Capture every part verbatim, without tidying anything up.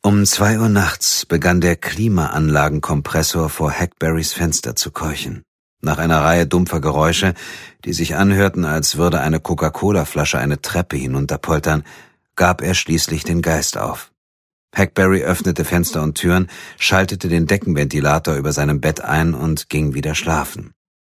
Um zwei Uhr nachts begann der Klimaanlagenkompressor vor Hackberrys Fenster zu keuchen. Nach einer Reihe dumpfer Geräusche, die sich anhörten, als würde eine Coca-Cola-Flasche eine Treppe hinunterpoltern, gab er schließlich den Geist auf. Hackberry öffnete Fenster und Türen, schaltete den Deckenventilator über seinem Bett ein und ging wieder schlafen.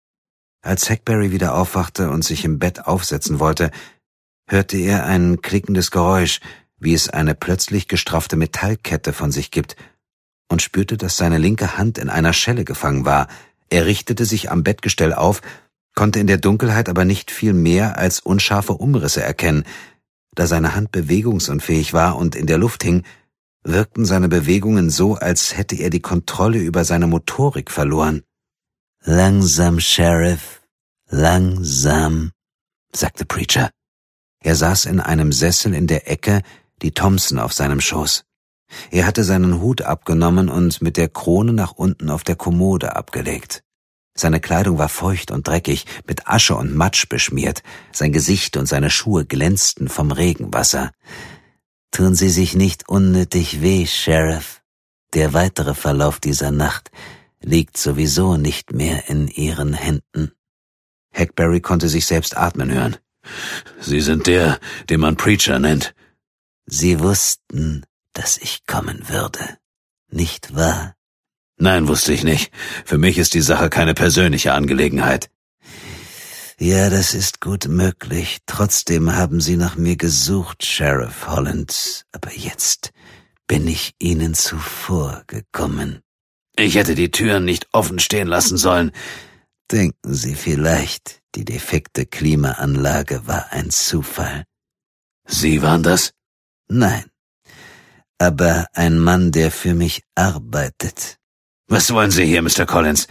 Als Hackberry wieder aufwachte und sich im Bett aufsetzen wollte, hörte er ein klickendes Geräusch, wie es eine plötzlich gestraffte Metallkette von sich gibt, und spürte, dass seine linke Hand in einer Schelle gefangen war. Er richtete sich am Bettgestell auf, konnte in der Dunkelheit aber nicht viel mehr als unscharfe Umrisse erkennen. Da seine Hand bewegungsunfähig war und in der Luft hing, wirkten seine Bewegungen so, als hätte er die Kontrolle über seine Motorik verloren. »Langsam, Sheriff, langsam«, sagte Preacher. Er saß in einem Sessel in der Ecke, die Thompson auf seinem Schoß. Er hatte seinen Hut abgenommen und mit der Krone nach unten auf der Kommode abgelegt. Seine Kleidung war feucht und dreckig, mit Asche und Matsch beschmiert. Sein Gesicht und seine Schuhe glänzten vom Regenwasser. »Tun Sie sich nicht unnötig weh, Sheriff. Der weitere Verlauf dieser Nacht liegt sowieso nicht mehr in Ihren Händen.« Hackberry konnte sich selbst atmen hören. »Sie sind der, den man Preacher nennt.« »Sie wussten, dass ich kommen würde, nicht wahr?« »Nein, wusste ich nicht. Für mich ist die Sache keine persönliche Angelegenheit.« »Ja, das ist gut möglich. Trotzdem haben Sie nach mir gesucht, Sheriff Holland. Aber jetzt bin ich Ihnen zuvor gekommen.« »Ich hätte die Türen nicht offen stehen lassen sollen.« »Denken Sie vielleicht, die defekte Klimaanlage war ein Zufall?« »Sie waren das?« »Nein, aber ein Mann, der für mich arbeitet.« »Was wollen Sie hier, Mister Collins?«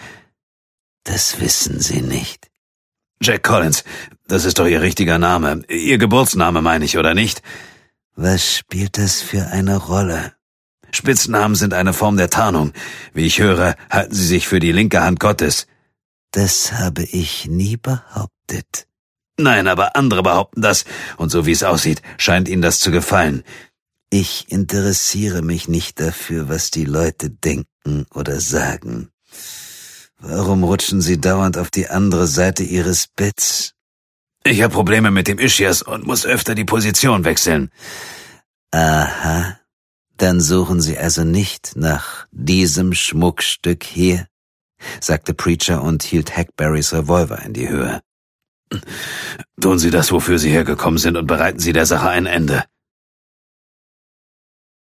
»Das wissen Sie nicht.« »Jack Collins, das ist doch Ihr richtiger Name. Ihr Geburtsname, meine ich, oder nicht?« »Was spielt das für eine Rolle?« »Spitznamen sind eine Form der Tarnung. Wie ich höre, halten Sie sich für die linke Hand Gottes.« »Das habe ich nie behauptet.« »Nein, aber andere behaupten das, und so wie es aussieht, scheint Ihnen das zu gefallen.« »Ich interessiere mich nicht dafür, was die Leute denken oder sagen. Warum rutschen Sie dauernd auf die andere Seite Ihres Betts?« »Ich habe Probleme mit dem Ischias und muss öfter die Position wechseln.« »Aha, dann suchen Sie also nicht nach diesem Schmuckstück hier«, sagte Preacher und hielt Hackberrys Revolver in die Höhe. »Tun Sie das, wofür Sie hergekommen sind, und bereiten Sie der Sache ein Ende.«